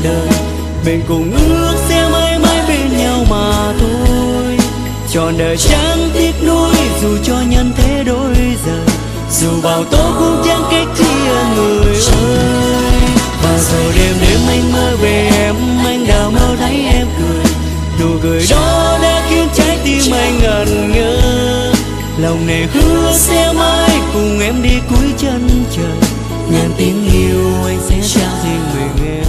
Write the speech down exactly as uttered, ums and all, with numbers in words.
đời. Mình cùng ước sẽ mãi mãi bên nhau mà thôi. Trọn đời chẳng tiếc nuối dù cho nhân thế đổi rời, dù bao tố cũng chẳng cách chia người ơi. Và rồi đêm đêm anh mơ về em, anh đào mơ thấy em cười. Nụ cười đó đã khiến trái tim anh ngẩn ngơ. Lòng này hứa sẽ mãi cùng em đi cuối chân trời. Ngàn tiếng yêu anh sẽ trao riêng mình em.